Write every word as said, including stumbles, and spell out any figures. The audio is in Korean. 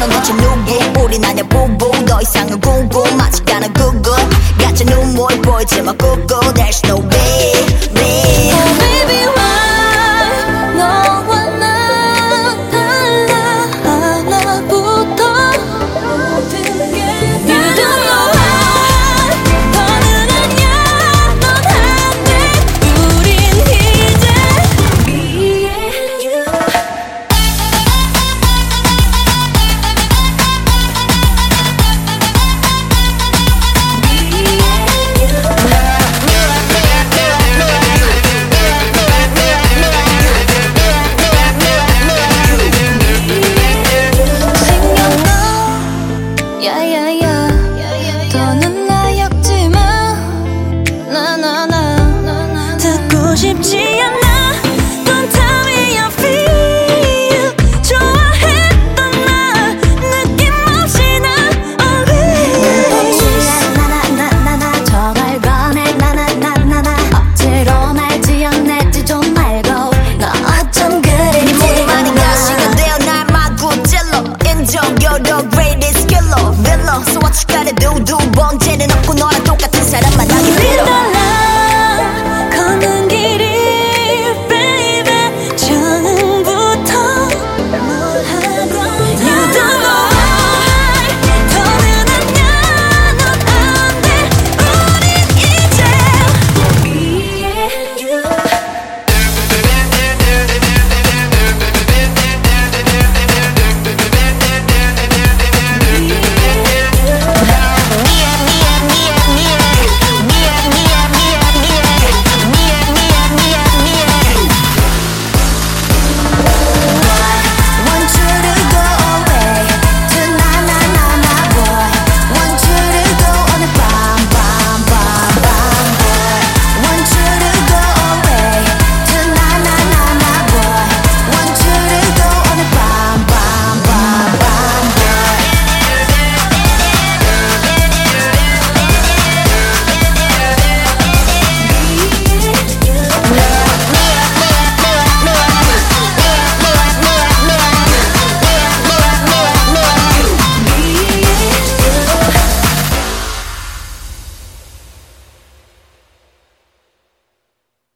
넌 대체 누구 우린 아냐 부부 더 이상은 궁금하지 않아 구구 가짜 눈물 보이지만 꾹꾹 There's no baby Oh baby why 너와 나 달라 하나부터 모든 게 You don't know why 더는 아냐 넌 안 돼 우린 이제 Me and you 야야야 더는 나였지만 나나나 듣고 싶지 않아 Don't tell me you feel 좋아했던 나 느낌 없이 나 Oh baby 나나나나나 정말 변해 나나나나나 억지로 날 지어내지 좀 말고 너 어쩜 그랬지 네 모든 말이 가시가 되어 날 마구 찔러 인정 you're the greatest killer villain So what you gotta do 두 번째는 없고 너랑 똑같은 사람 만나